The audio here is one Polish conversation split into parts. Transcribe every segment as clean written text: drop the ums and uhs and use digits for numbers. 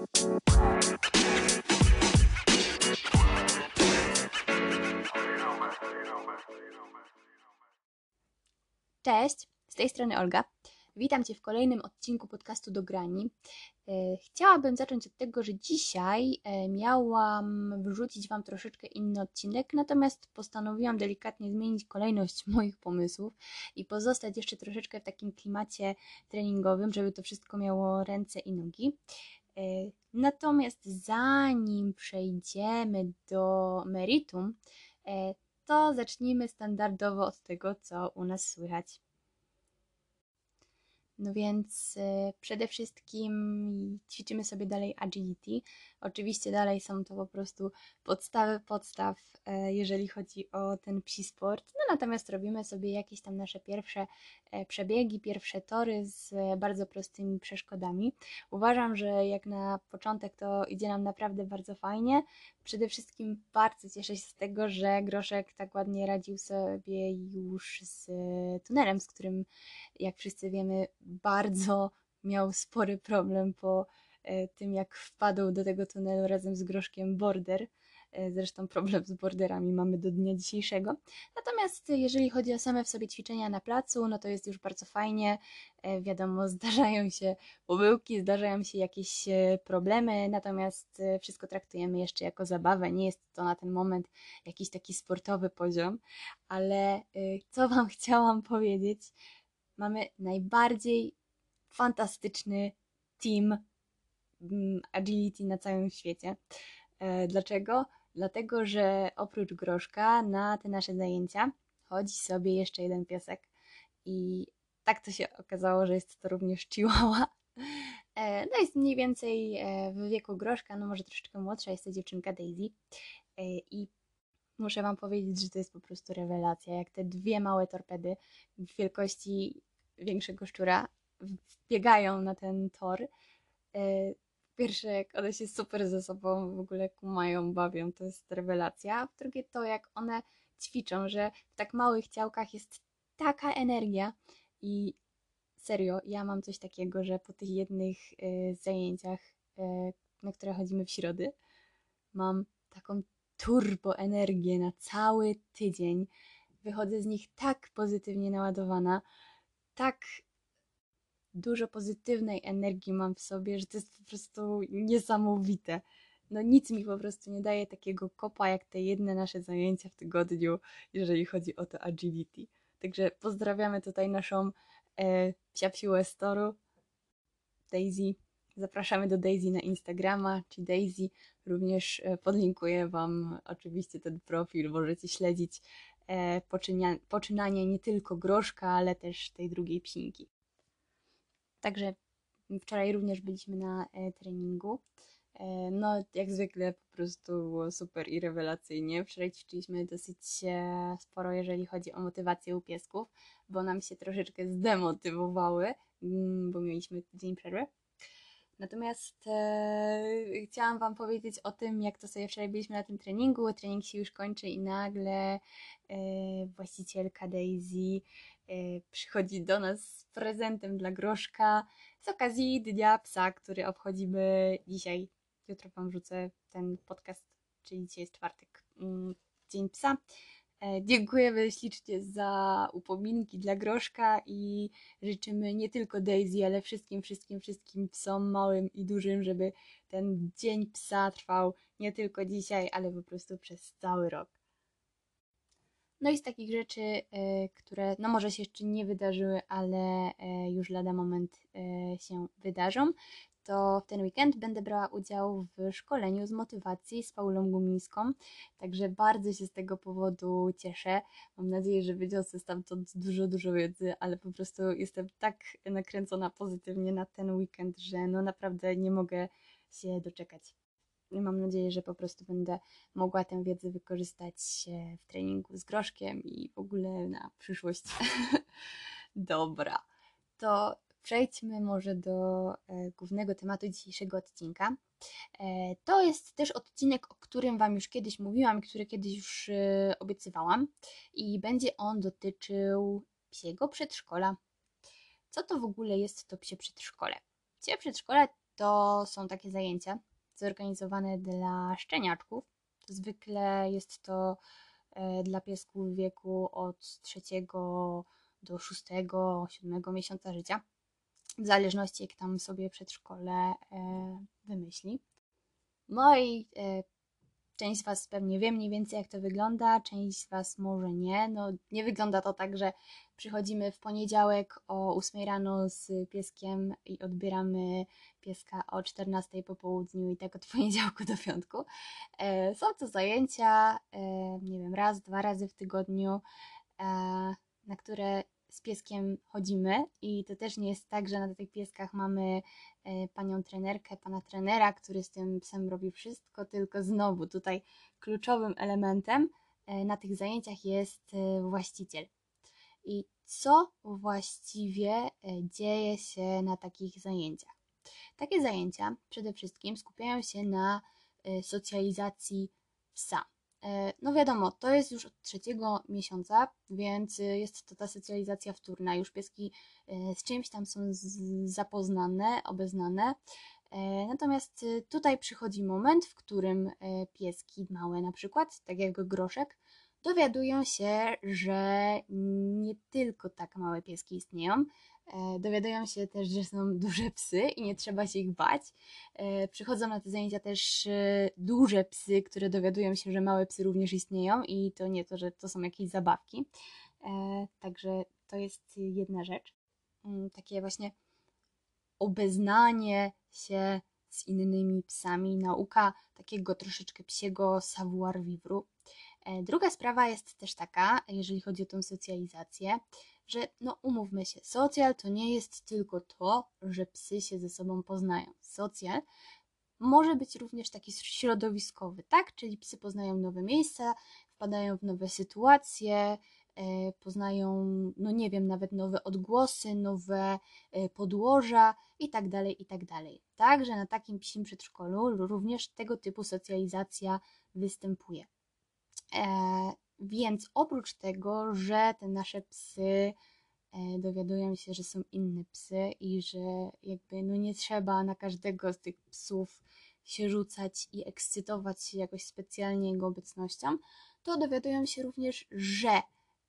Cześć, z tej strony Olga. Witam Cię w kolejnym odcinku podcastu Do Grani. Chciałabym zacząć od tego, że dzisiaj miałam wrzucić Wam troszeczkę inny odcinek, natomiast postanowiłam delikatnie zmienić kolejność moich pomysłów i pozostać jeszcze troszeczkę w takim klimacie treningowym, żeby to wszystko miało ręce i nogi. Natomiast zanim przejdziemy do meritum, to zacznijmy standardowo od tego, co u nas słychać. No więc przede wszystkim ćwiczymy sobie dalej agility. Oczywiście dalej są to po prostu podstawy podstaw, jeżeli chodzi o ten psi sport. No natomiast robimy sobie jakieś tam nasze pierwsze przebiegi, pierwsze tory z bardzo prostymi przeszkodami. Uważam, że jak na początek to idzie nam naprawdę bardzo fajnie. Przede wszystkim bardzo cieszę się z tego, że Groszek tak ładnie radził sobie już z tunelem, z którym, jak wszyscy wiemy, bardzo miał spory problem po tym, jak wpadł do tego tunelu razem z Groszkiem Border. Zresztą problem z borderami mamy do dnia dzisiejszego. Natomiast jeżeli chodzi o same w sobie ćwiczenia na placu, no to jest już bardzo fajnie. Wiadomo, zdarzają się pomyłki, zdarzają się jakieś problemy, natomiast wszystko traktujemy jeszcze jako zabawę. Nie jest to na ten moment jakiś taki sportowy poziom, ale co Wam chciałam powiedzieć, mamy najbardziej fantastyczny team agility na całym świecie. Dlaczego? Dlatego, że oprócz Groszka na te nasze zajęcia chodzi sobie jeszcze jeden piesek i tak to się okazało, że jest to również Chihuahua. No jest mniej więcej w wieku Groszka, no może troszeczkę młodsza, jest to dziewczynka Daisy i muszę Wam powiedzieć, że to jest po prostu rewelacja, jak te dwie małe torpedy w wielkości większego szczura wbiegają na ten tor. Pierwsze, jak one się super ze sobą w ogóle kumają, bawią, to jest rewelacja. Drugie to, jak one ćwiczą, że w tak małych ciałkach jest taka energia i serio, ja mam coś takiego, że po tych jednych zajęciach, na które chodzimy w środy, mam taką turbo energię na cały tydzień. Wychodzę z nich tak pozytywnie naładowana, tak dużo pozytywnej energii mam w sobie, że to jest po prostu niesamowite. No nic mi po prostu nie daje takiego kopa, jak te jedne nasze zajęcia w tygodniu, jeżeli chodzi o to agility. Także pozdrawiamy tutaj naszą psiapsiłę Westoru, Daisy. Zapraszamy do Daisy na Instagrama, czy Daisy. Również podlinkuję Wam oczywiście ten profil, możecie śledzić poczynania nie tylko Groszka, ale też tej drugiej psinki. Także wczoraj również byliśmy na treningu. No, jak zwykle po prostu było super i rewelacyjnie. Wczoraj ćwiczyliśmy dosyć sporo, jeżeli chodzi o motywację u piesków, bo nam się troszeczkę zdemotywowały, bo mieliśmy dzień przerwy. Natomiast chciałam Wam powiedzieć o tym, jak to sobie wczoraj byliśmy na tym treningu. Trening się już kończy i nagle właścicielka Daisy przychodzi do nas z prezentem dla Groszka z okazji Dnia Psa, który obchodzimy dzisiaj. Jutro Wam wrzucę ten podcast, czyli dzisiaj jest czwartek, Dzień Psa. Dziękujemy ślicznie za upominki dla Groszka i życzymy nie tylko Daisy, ale wszystkim psom małym i dużym, żeby ten Dzień Psa trwał nie tylko dzisiaj, ale po prostu przez cały rok. No i z takich rzeczy, które no może się jeszcze nie wydarzyły, ale już lada moment się wydarzą, to w ten weekend będę brała udział w szkoleniu z motywacji z Paulą Gumińską, także bardzo się z tego powodu cieszę. Mam nadzieję, że wyniosę stamtąd dużo wiedzy, ale po prostu jestem tak nakręcona pozytywnie na ten weekend, że no naprawdę nie mogę się doczekać. I mam nadzieję, że po prostu będę mogła tę wiedzę wykorzystać w treningu z Groszkiem i w ogóle na przyszłość. Dobra, to przejdźmy może do głównego tematu dzisiejszego odcinka. To jest też odcinek, o którym Wam już kiedyś mówiłam, który kiedyś już obiecywałam i będzie on dotyczył psiego przedszkola. Co to w ogóle jest to psie przedszkole? Psie przedszkole to są takie zajęcia zorganizowane dla szczeniaczków. Zwykle jest to dla piesków w wieku od 3 do 6, 7 miesiąca życia, w zależności jak tam sobie przedszkole wymyśli. No i część z Was pewnie wie mniej więcej jak to wygląda, część z Was może nie. No nie wygląda to tak, że przychodzimy w poniedziałek o 8 rano z pieskiem i odbieramy pieska o 14 po południu i tak od poniedziałku do piątku. Są to zajęcia, nie wiem, raz, 2 razy w tygodniu, na które z pieskiem chodzimy i to też nie jest tak, że na tych pieskach mamy panią trenerkę, pana trenera, który z tym psem robi wszystko, tylko znowu tutaj kluczowym elementem na tych zajęciach jest właściciel. I co właściwie dzieje się na takich zajęciach? Takie zajęcia przede wszystkim skupiają się na socjalizacji psa. No wiadomo, to jest już od 3 miesiąca, więc jest to ta socjalizacja wtórna. Już pieski z czymś tam są zapoznane, obeznane. Natomiast tutaj przychodzi moment, w którym pieski małe na przykład, tak jak Groszek, dowiadują się, że nie tylko tak małe pieski istnieją, dowiadują się też, że są duże psy i nie trzeba się ich bać. Przychodzą na te zajęcia też duże psy, które dowiadują się, że małe psy również istnieją i to nie to, że to są jakieś zabawki. Także to jest jedna rzecz. Takie właśnie obeznanie się z innymi psami, nauka takiego troszeczkę psiego savoir-vivre. Druga sprawa jest też taka, jeżeli chodzi o tą socjalizację, że no umówmy się, socjal to nie jest tylko to, że psy się ze sobą poznają. Socjal może być również taki środowiskowy, tak? Czyli psy poznają nowe miejsca, wpadają w nowe sytuacje, poznają, no nie wiem, nawet nowe odgłosy, nowe podłoża i tak dalej, i tak dalej. Także na takim psim przedszkolu również tego typu socjalizacja występuje. Więc oprócz tego, że te nasze psy dowiadują się, że są inne psy i że jakby no nie trzeba na każdego z tych psów się rzucać i ekscytować się jakoś specjalnie jego obecnością, to dowiadują się również, że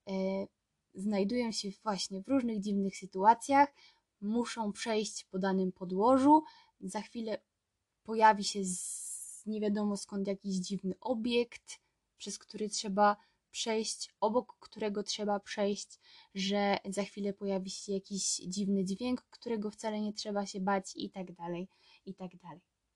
znajdują się właśnie w różnych dziwnych sytuacjach, muszą przejść po danym podłożu, za chwilę pojawi się z nie wiadomo skąd jakiś dziwny obiekt, przez który trzeba przejść, obok którego trzeba przejść, że za chwilę pojawi się jakiś dziwny dźwięk, którego wcale nie trzeba się bać i tak dalej, i tak dalej.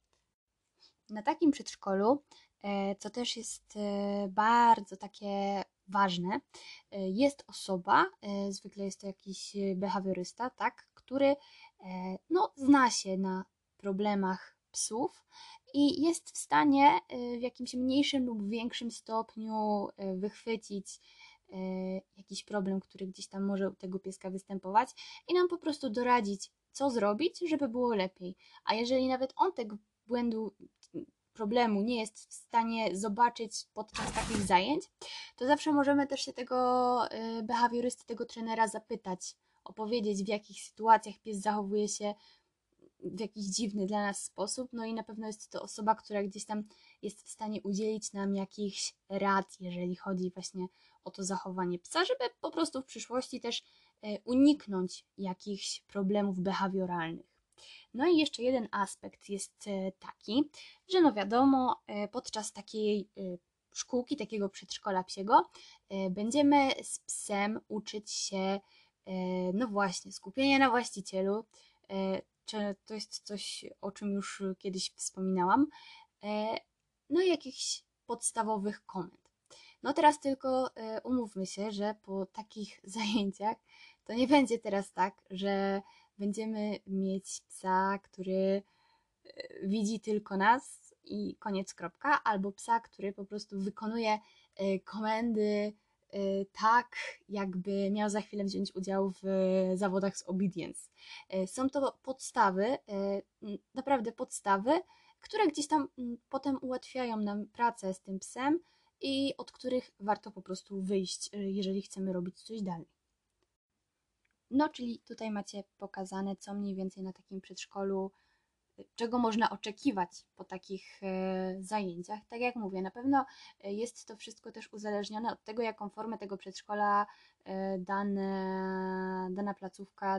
Na takim przedszkolu, co też jest bardzo takie ważne, jest osoba, zwykle jest to jakiś behawiorysta, tak, który no, zna się na problemach psów i jest w stanie w jakimś mniejszym lub większym stopniu wychwycić jakiś problem, który gdzieś tam może u tego pieska występować i nam po prostu doradzić, co zrobić, żeby było lepiej. A jeżeli nawet on tego błędu, problemu nie jest w stanie zobaczyć podczas takich zajęć, to zawsze możemy też się tego behawiorysty, tego trenera zapytać, opowiedzieć, w jakich sytuacjach pies zachowuje się w jakiś dziwny dla nas sposób, no i na pewno jest to osoba, która gdzieś tam jest w stanie udzielić nam jakichś rad, jeżeli chodzi właśnie o to zachowanie psa, żeby po prostu w przyszłości też uniknąć jakichś problemów behawioralnych. No i jeszcze jeden aspekt jest taki, że no wiadomo, podczas takiej szkółki, takiego przedszkola psiego, będziemy z psem uczyć się, no właśnie, skupienia na właścicielu, to jest coś, o czym już kiedyś wspominałam, no i jakichś podstawowych komend. No teraz tylko umówmy się, że po takich zajęciach to nie będzie teraz tak, że będziemy mieć psa, który widzi tylko nas i koniec, kropka, albo psa, który po prostu wykonuje komendy tak, jakby miał za chwilę wziąć udział w zawodach z obedience. Są to podstawy, naprawdę podstawy, które gdzieś tam potem ułatwiają nam pracę z tym psem i od których warto po prostu wyjść, jeżeli chcemy robić coś dalej. No, czyli tutaj macie pokazane, co mniej więcej na takim przedszkolu czego można oczekiwać po takich zajęciach. Tak jak mówię, na pewno jest to wszystko też uzależnione od tego, jaką formę tego przedszkola dana placówka,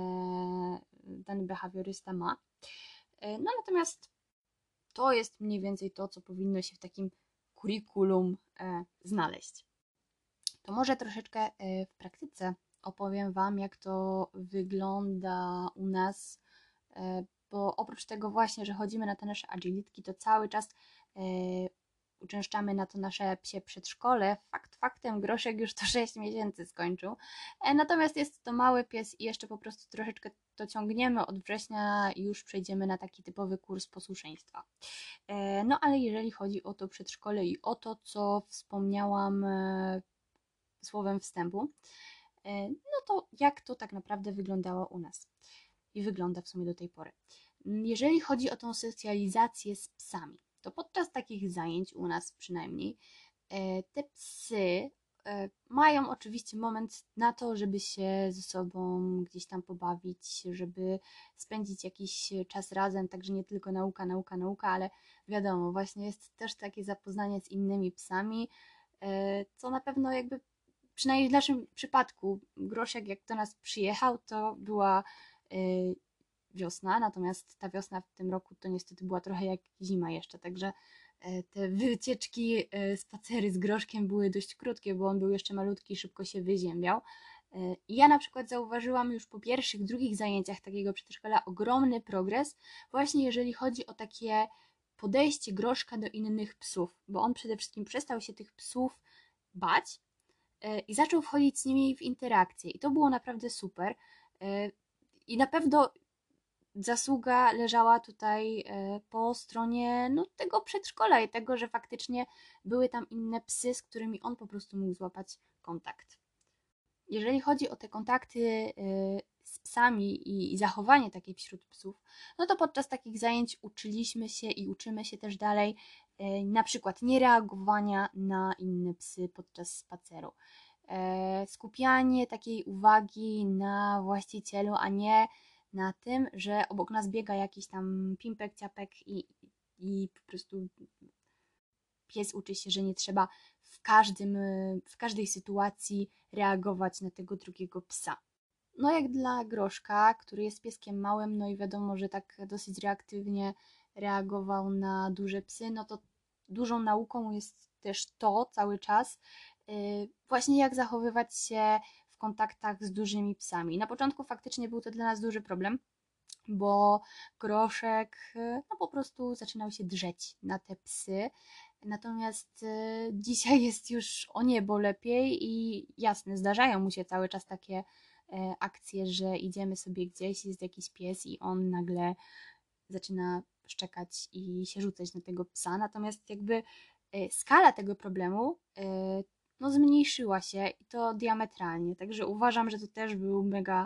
dany behawiorysta ma. No natomiast to jest mniej więcej to, co powinno się w takim curriculum znaleźć. To może troszeczkę w praktyce opowiem Wam, jak to wygląda u nas, bo oprócz tego właśnie, że chodzimy na te nasze agilitki, to cały czas uczęszczamy na to nasze psie przedszkole. Fakt faktem, Groszek już to 6 miesięcy skończył. Natomiast jest to mały pies i jeszcze po prostu troszeczkę to ciągniemy. Od września już przejdziemy na taki typowy kurs posłuszeństwa. No ale jeżeli chodzi o to przedszkole i o to, co wspomniałam słowem wstępu, no to jak to tak naprawdę wyglądało u nas i wygląda w sumie do tej pory. Jeżeli chodzi o tą socjalizację z psami, to podczas takich zajęć u nas przynajmniej te psy mają oczywiście moment na to, żeby się ze sobą gdzieś tam pobawić, żeby spędzić jakiś czas razem, także nie tylko nauka, nauka, nauka, ale wiadomo, właśnie jest też takie zapoznanie z innymi psami, co na pewno jakby, przynajmniej w naszym przypadku, Groszek jak do nas przyjechał, to była wiosna, natomiast ta wiosna w tym roku to niestety była trochę jak zima jeszcze, także te wycieczki, spacery z Groszkiem były dość krótkie, bo on był jeszcze malutki i szybko się wyziębiał. I ja na przykład zauważyłam już po pierwszych, drugich zajęciach takiego przedszkola ogromny progres, właśnie jeżeli chodzi o takie podejście Groszka do innych psów, bo on przede wszystkim przestał się tych psów bać i zaczął wchodzić z nimi w interakcję i to było naprawdę super. I na pewno zasługa leżała tutaj po stronie tego przedszkola i tego, że faktycznie były tam inne psy, z którymi on po prostu mógł złapać kontakt. Jeżeli chodzi o te kontakty z psami i zachowanie takie wśród psów, no to podczas takich zajęć uczyliśmy się i uczymy się też dalej na przykład niereagowania na inne psy podczas spaceru. Skupianie takiej uwagi na właścicielu, a nie na tym, że obok nas biega jakiś tam pimpek, ciapek i po prostu pies uczy się, że nie trzeba w każdej sytuacji reagować na tego drugiego psa. No jak dla Groszka, który jest pieskiem małym, no i wiadomo, że tak dosyć reaktywnie reagował na duże psy, no to dużą nauką jest też to cały czas, właśnie jak zachowywać się w kontaktach z dużymi psami. Na początku faktycznie był to dla nas duży problem, bo Groszek no po prostu zaczynał się drzeć na te psy. Natomiast dzisiaj jest już o niebo lepiej i jasne, zdarzają mu się cały czas takie akcje, że idziemy sobie gdzieś, jest jakiś pies i on nagle zaczyna szczekać i się rzucać na tego psa. Natomiast jakby skala tego problemu no zmniejszyła się i to diametralnie. Także uważam, że to też był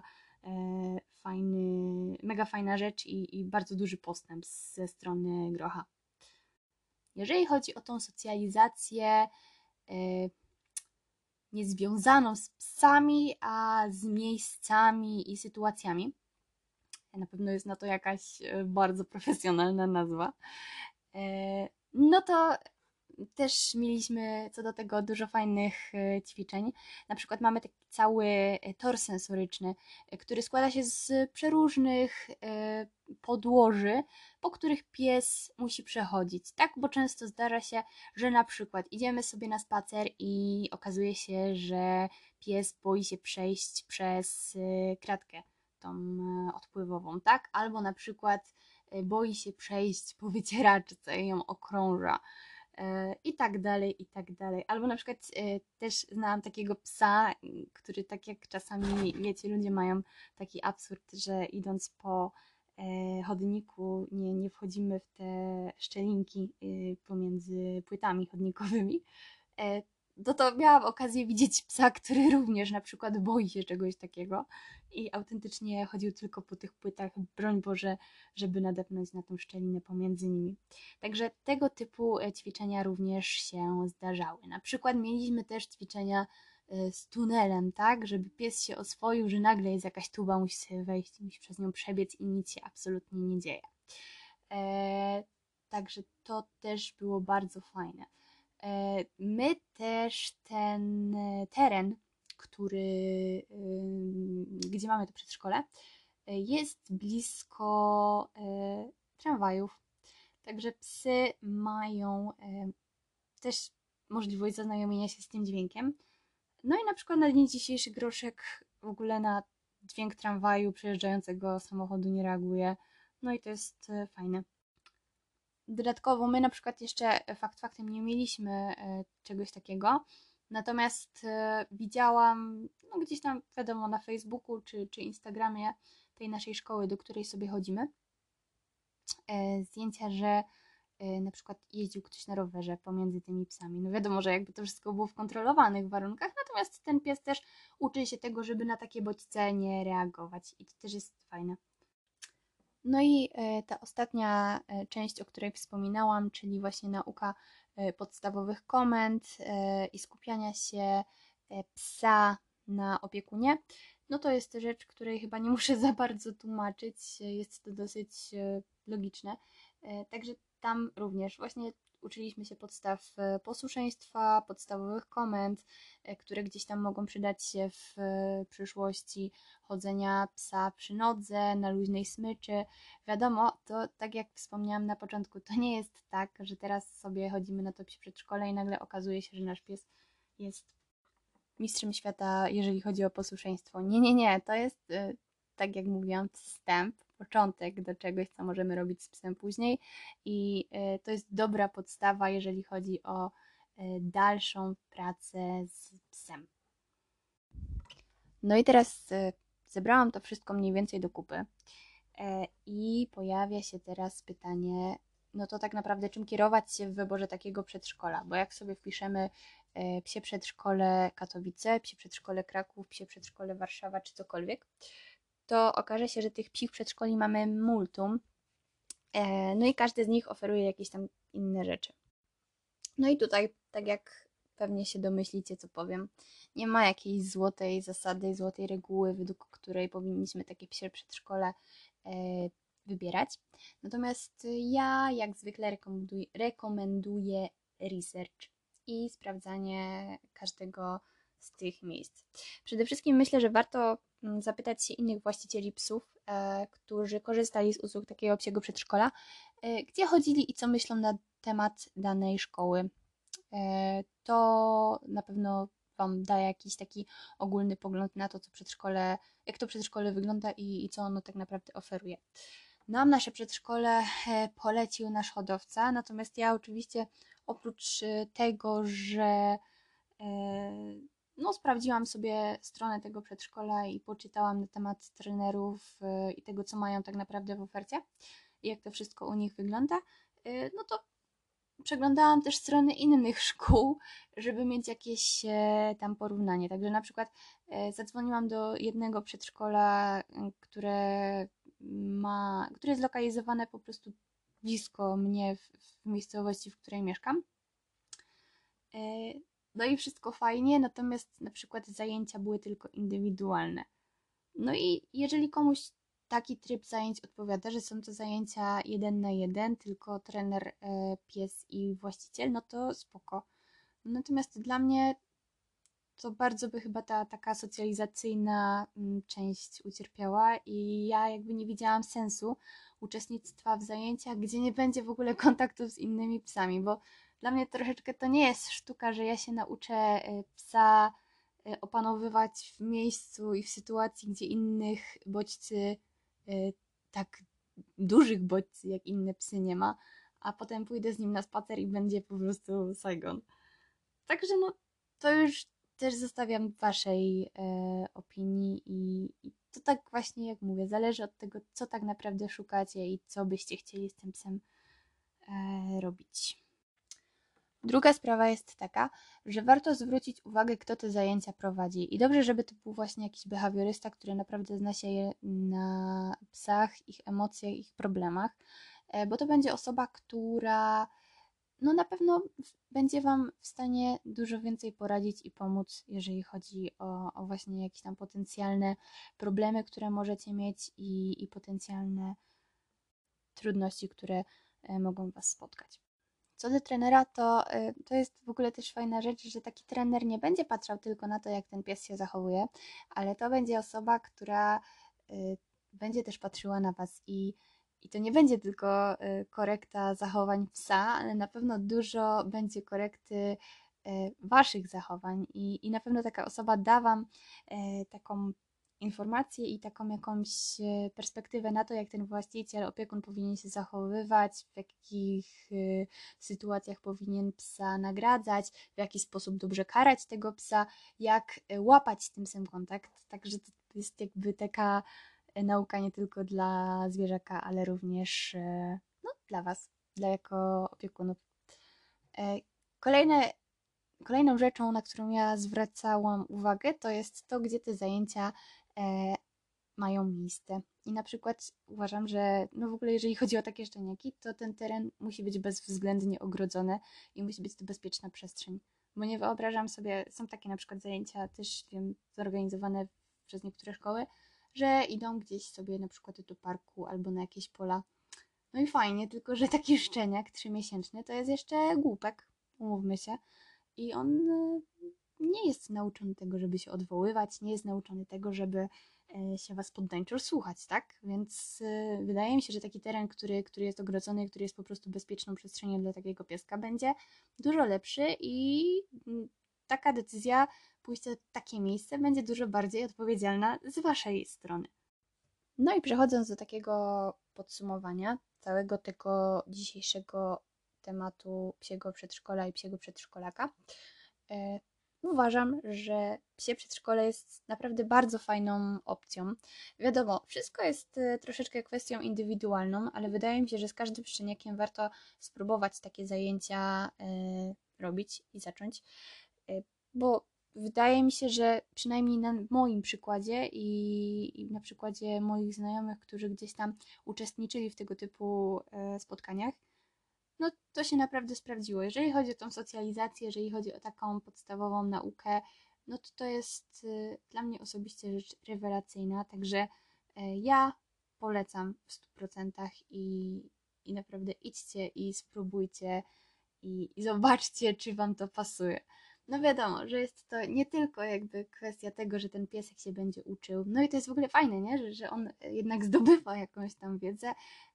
mega fajna rzecz i bardzo duży postęp ze strony Grocha. Jeżeli chodzi o tą socjalizację niezwiązaną z psami, a z miejscami i sytuacjami, na pewno jest na to jakaś bardzo profesjonalna nazwa, no to też mieliśmy co do tego dużo fajnych ćwiczeń. Na przykład mamy taki cały tor sensoryczny, który składa się z przeróżnych podłoży, po których pies musi przechodzić, tak? Bo często zdarza się, że na przykład idziemy sobie na spacer i okazuje się, że pies boi się przejść przez kratkę tą odpływową, tak? Albo na przykład boi się przejść po wycieraczce i ją okrąża i tak dalej, i tak dalej. Albo na przykład też znałam takiego psa, który tak jak czasami, wiecie, ludzie mają taki absurd, że idąc po chodniku nie wchodzimy w te szczelinki pomiędzy płytami chodnikowymi. To miałam okazję widzieć psa, który również na przykład boi się czegoś takiego i autentycznie chodził tylko po tych płytach, broń Boże, żeby nadepnąć na tą szczelinę pomiędzy nimi. Także tego typu ćwiczenia również się zdarzały. Na przykład mieliśmy też ćwiczenia z tunelem, tak, żeby pies się oswoił, że nagle jest jakaś tuba, musi sobie wejść, musi przez nią przebiec i nic się absolutnie nie dzieje. Także to też było bardzo fajne. My też ten teren, gdzie mamy to przedszkole, jest blisko tramwajów. Także psy mają też możliwość zaznajomienia się z tym dźwiękiem. No i na przykład na dzień dzisiejszy Groszek w ogóle na dźwięk tramwaju przejeżdżającego samochodu nie reaguje. No i to jest fajne. Dodatkowo my na przykład jeszcze fakt faktem nie mieliśmy czegoś takiego, natomiast widziałam no gdzieś tam wiadomo na Facebooku czy Instagramie tej naszej szkoły, do której sobie chodzimy, zdjęcia, że na przykład jeździł ktoś na rowerze pomiędzy tymi psami. No wiadomo, że jakby to wszystko było w kontrolowanych warunkach, natomiast ten pies też uczy się tego, żeby na takie bodźce nie reagować i to też jest fajne. No i ta ostatnia część, o której wspominałam, czyli właśnie nauka podstawowych komend i skupiania się psa na opiekunie, no to jest rzecz, której chyba nie muszę za bardzo tłumaczyć, jest to dosyć logiczne. Także tam również właśnie uczyliśmy się podstaw posłuszeństwa, podstawowych komend, które gdzieś tam mogą przydać się w przyszłości, chodzenia psa przy nodze, na luźnej smyczy. Wiadomo, to tak jak wspomniałam na początku, to nie jest tak, że teraz sobie chodzimy na to psie przedszkole i nagle okazuje się, że nasz pies jest mistrzem świata, jeżeli chodzi o posłuszeństwo. Nie, nie, nie, to jest, tak jak mówiłam, wstęp, początek do czegoś, co możemy robić z psem później i to jest dobra podstawa, jeżeli chodzi o dalszą pracę z psem. No i teraz zebrałam to wszystko mniej więcej do kupy i pojawia się teraz pytanie, no to tak naprawdę czym kierować się w wyborze takiego przedszkola, bo jak sobie wpiszemy psie przedszkole Katowice, psie przedszkole Kraków, psie przedszkole Warszawa czy cokolwiek, to okaże się, że tych psich przedszkoli mamy multum, no i każdy z nich oferuje jakieś tam inne rzeczy. No i tutaj, tak jak pewnie się domyślicie, co powiem, nie ma jakiejś złotej zasady, złotej reguły, według której powinniśmy takie psie przedszkole wybierać. Natomiast ja jak zwykle rekomenduję research i sprawdzanie każdego z tych miejsc. Przede wszystkim myślę, że warto zapytać się innych właścicieli psów, którzy korzystali z usług takiego psiego przedszkola, gdzie chodzili i co myślą na temat danej szkoły. To na pewno Wam da jakiś taki ogólny pogląd na to, co przedszkole, jak to przedszkole wygląda i co ono tak naprawdę oferuje. Nam nasze przedszkole polecił nasz hodowca, natomiast ja oczywiście oprócz tego, że no, sprawdziłam sobie stronę tego przedszkola i poczytałam na temat trenerów i tego, co mają tak naprawdę w ofercie i jak to wszystko u nich wygląda, no to przeglądałam też strony innych szkół, żeby mieć jakieś tam porównanie. Także na przykład zadzwoniłam do jednego przedszkola, które jest zlokalizowane po prostu blisko mnie w miejscowości, w której mieszkam. No i wszystko fajnie, natomiast na przykład zajęcia były tylko indywidualne. No i jeżeli komuś taki tryb zajęć odpowiada, że są to zajęcia 1 na 1, tylko trener, pies i właściciel, no to spoko. Natomiast dla mnie to bardzo by chyba ta taka socjalizacyjna część ucierpiała i ja jakby nie widziałam sensu uczestnictwa w zajęciach, gdzie nie będzie w ogóle kontaktów z innymi psami, bo dla mnie troszeczkę to nie jest sztuka, że ja się nauczę psa opanowywać w miejscu i w sytuacji, gdzie innych bodźcy, tak dużych bodźcy jak inne psy nie ma, a potem pójdę z nim na spacer i będzie po prostu Saigon. Także no, to już też zostawiam Waszej opinii i to tak właśnie jak mówię, zależy od tego, co tak naprawdę szukacie i co byście chcieli z tym psem robić. Druga sprawa jest taka, że warto zwrócić uwagę, kto te zajęcia prowadzi. I dobrze, żeby to był właśnie jakiś behawiorysta, który naprawdę zna się na psach, ich emocjach, ich problemach, bo to będzie osoba, która no na pewno będzie Wam w stanie dużo więcej poradzić i pomóc, jeżeli chodzi o właśnie jakieś tam potencjalne problemy, które możecie mieć i potencjalne trudności, które mogą Was spotkać. Co do trenera, to jest w ogóle też fajna rzecz, że taki trener nie będzie patrzał tylko na to, jak ten pies się zachowuje, ale to będzie osoba, która będzie też patrzyła na Was i to nie będzie tylko korekta zachowań psa, ale na pewno dużo będzie korekty Waszych zachowań i na pewno taka osoba da Wam taką informację i taką jakąś perspektywę na to, jak ten właściciel, opiekun powinien się zachowywać, w jakich sytuacjach powinien psa nagradzać, w jaki sposób dobrze karać tego psa, jak łapać z tym psem kontakt. Także to jest jakby taka nauka nie tylko dla zwierzaka, ale również no, dla Was, dla jako opiekunów. Kolejną rzeczą, na którą ja zwracałam uwagę, to jest to, gdzie te zajęcia mają miejsce. I na przykład uważam, że no w ogóle jeżeli chodzi o takie szczeniaki, to ten teren musi być bezwzględnie ogrodzony i musi być to bezpieczna przestrzeń. Bo nie wyobrażam sobie, są takie na przykład zajęcia też wiem, zorganizowane przez niektóre szkoły, że idą gdzieś sobie na przykład do parku albo na jakieś pola. No i fajnie, tylko że taki szczeniak 3-miesięczny to jest jeszcze głupek, umówmy się. I on nie jest nauczony tego, żeby się odwoływać, nie jest nauczony tego, żeby się was poddańczo słuchać, tak? Więc wydaje mi się, że taki teren, który jest ogrodzony, który jest po prostu bezpieczną przestrzenią dla takiego pieska, będzie dużo lepszy i taka decyzja, pójście w takie miejsce będzie dużo bardziej odpowiedzialna z waszej strony. No i przechodząc do takiego podsumowania całego tego dzisiejszego tematu psiego przedszkola i psiego przedszkolaka, uważam, że psie przedszkole jest naprawdę bardzo fajną opcją. Wiadomo, wszystko jest troszeczkę kwestią indywidualną, ale wydaje mi się, że z każdym szczeniakiem warto spróbować takie zajęcia robić i zacząć, bo wydaje mi się, że przynajmniej na moim przykładzie i na przykładzie moich znajomych, którzy gdzieś tam uczestniczyli w tego typu spotkaniach, no to się naprawdę sprawdziło. Jeżeli chodzi o tą socjalizację, jeżeli chodzi o taką podstawową naukę, no to jest dla mnie osobiście rzecz rewelacyjna, także ja polecam w 100% i naprawdę idźcie i spróbujcie i zobaczcie, czy Wam to pasuje. No wiadomo, że jest to nie tylko jakby kwestia tego, że ten piesek się będzie uczył, no i to jest w ogóle fajne, nie? Że on jednak zdobywa jakąś tam wiedzę,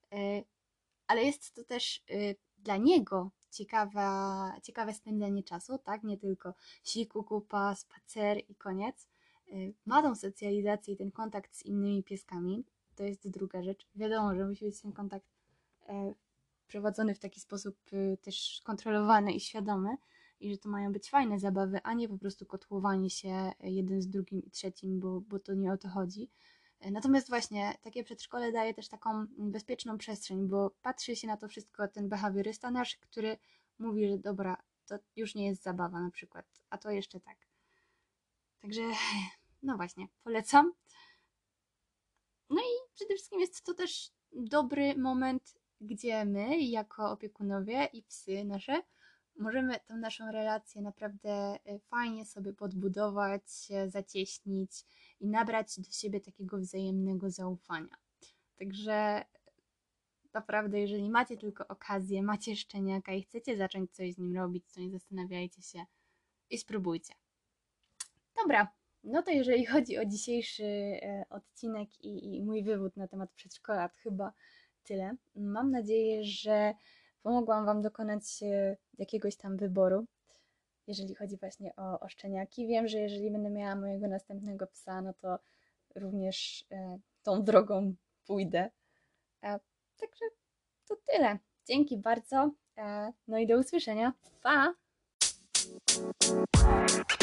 ale jest to też dla niego ciekawe spędzanie czasu, tak? Nie tylko siku, kupa, spacer i koniec. Ma tą socjalizację i ten kontakt z innymi pieskami. To jest druga rzecz. Wiadomo, że musi być ten kontakt prowadzony w taki sposób też kontrolowany i świadomy i że to mają być fajne zabawy, a nie po prostu kotłowanie się jeden z drugim i trzecim, bo to nie o to chodzi. Natomiast właśnie takie przedszkole daje też taką bezpieczną przestrzeń, bo patrzy się na to wszystko ten behawiorysta nasz, który mówi, że dobra, to już nie jest zabawa na przykład, a to jeszcze tak. Także no właśnie, polecam. No i przede wszystkim jest to też dobry moment, gdzie my jako opiekunowie i psy nasze możemy tą naszą relację naprawdę fajnie sobie podbudować, zacieśnić i nabrać do siebie takiego wzajemnego zaufania. Także naprawdę, jeżeli macie tylko okazję, macie szczeniaka i chcecie zacząć coś z nim robić, to nie zastanawiajcie się i spróbujcie. Dobra, no to jeżeli chodzi o dzisiejszy odcinek i mój wywód na temat przedszkola, to chyba tyle. Mam nadzieję, że pomogłam Wam dokonać jakiegoś tam wyboru, jeżeli chodzi właśnie o szczeniaki. Wiem, że jeżeli będę miała mojego następnego psa, no to również tą drogą pójdę. Także to tyle. Dzięki bardzo. No i do usłyszenia. Pa!